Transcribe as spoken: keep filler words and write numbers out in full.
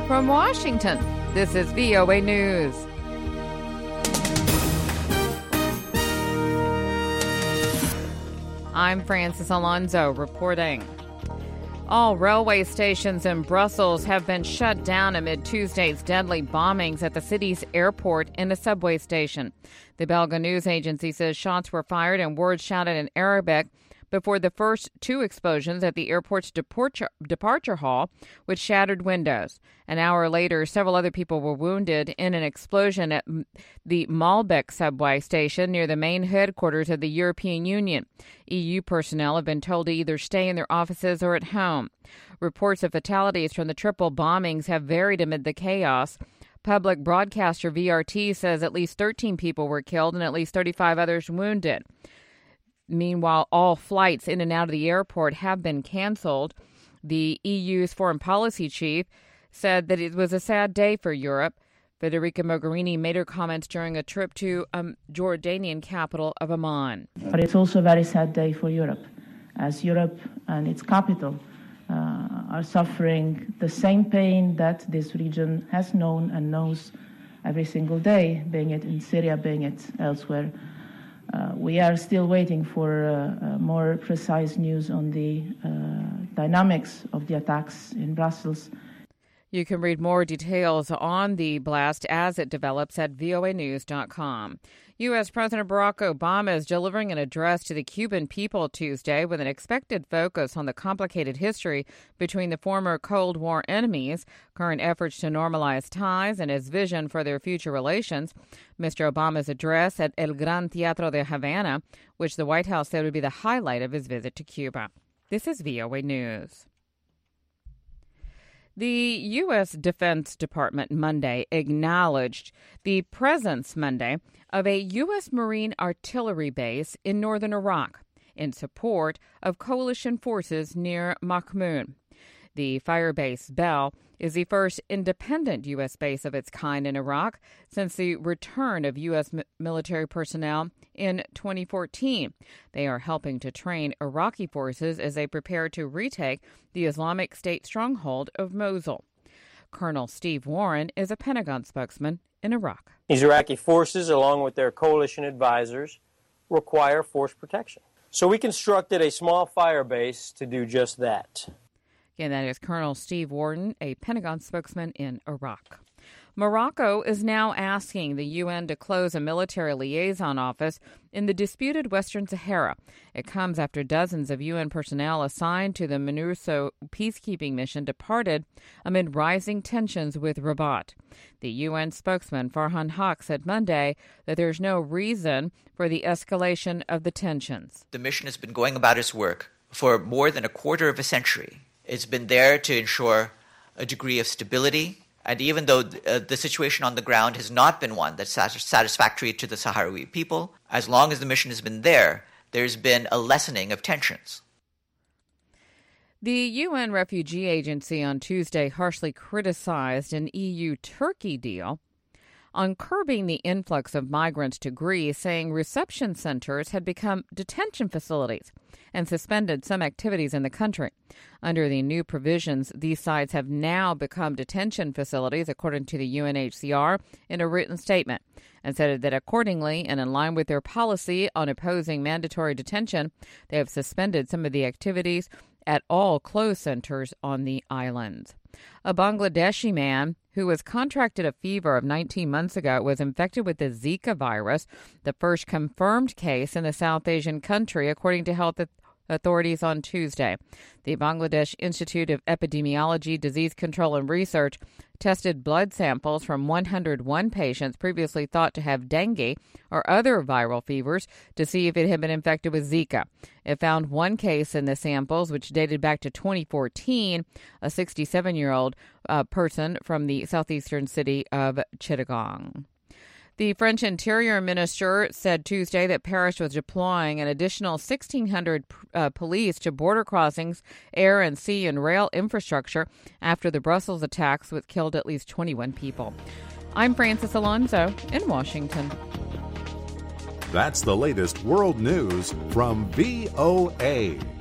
From Washington, this is V O A News. I'm Francis Alonso reporting. All railway stations in Brussels have been shut down amid Tuesday's deadly bombings at the city's airport and a subway station. The Belga news agency says shots were fired and words shouted in Arabic before the first two explosions at the airport's departure, departure hall, which shattered windows. An hour later, several other people were wounded in an explosion at the Malbec subway station near the main headquarters of the European Union. E U personnel have been told to either stay in their offices or at home. Reports of fatalities from the triple bombings have varied amid the chaos. Public broadcaster V R T says at least thirteen people were killed and at least thirty-five others wounded. Meanwhile, all flights in and out of the airport have been canceled. The E U's foreign policy chief said that it was a sad day for Europe. Federica Mogherini made her comments during a trip to um, Jordanian capital of Amman. But it's also a very sad day for Europe, as Europe and its capital uh, are suffering the same pain that this region has known and knows every single day, being it in Syria, being it elsewhere. Uh, we are still waiting for uh, uh, more precise news on the uh, dynamics of the attacks in Brussels. You can read more details on the blast as it develops at V O A news dot com. U S. President Barack Obama is delivering an address to the Cuban people Tuesday with an expected focus on the complicated history between the former Cold War enemies, current efforts to normalize ties, and his vision for their future relations. Mister Obama's address at El Gran Teatro de Havana, which the White House said would be the highlight of his visit to Cuba. This is V O A News. The U S. Defense Department Monday acknowledged the presence Monday of a U S. Marine artillery base in northern Iraq in support of coalition forces near Makhmoun. The fire base Bell is the first independent U S base of its kind in Iraq since the return of U S military personnel in twenty fourteen. They are helping to train Iraqi forces as they prepare to retake the Islamic State stronghold of Mosul. Colonel Steve Warren is a Pentagon spokesman in Iraq. These Iraqi forces, along with their coalition advisors, require force protection. So we constructed a small fire base to do just that. Again, that is Colonel Steve Warren, a Pentagon spokesman in Iraq. Morocco is now asking the U N to close a military liaison office in the disputed Western Sahara. It comes after dozens of U N personnel assigned to the MINURSO peacekeeping mission departed amid rising tensions with Rabat. The U N spokesman Farhan Haq said Monday that there's no reason for the escalation of the tensions. The mission has been going about its work for more than a quarter of a century. It's been there to ensure a degree of stability, and even though uh, the situation on the ground has not been one that's satisfactory to the Sahrawi people, as long as the mission has been there, there's been a lessening of tensions. The U N Refugee Agency on Tuesday harshly criticized an E U-Turkey deal on curbing the influx of migrants to Greece, saying reception centers had become detention facilities and suspended some activities in the country. Under the new provisions, these sites have now become detention facilities, according to the U N H C R in a written statement, and said that accordingly and in line with their policy on opposing mandatory detention, they have suspended some of the activities at all closed centers on the islands. A Bangladeshi man who was contracted a fever of nineteen months ago was infected with the Zika virus, the first confirmed case in the South Asian country, according to health authorities on Tuesday. The Bangladesh Institute of Epidemiology, Disease Control and Research tested blood samples from one hundred one patients previously thought to have dengue or other viral fevers to see if it had been infected with Zika. It found one case in the samples, which dated back to twenty fourteen, a sixty-seven-year-old uh, person from the southeastern city of Chittagong. The French Interior Minister said Tuesday that Paris was deploying an additional sixteen hundred uh, police to border crossings, air and sea and rail infrastructure after the Brussels attacks, which killed at least twenty-one people. I'm Francis Alonso in Washington. That's the latest world news from V O A.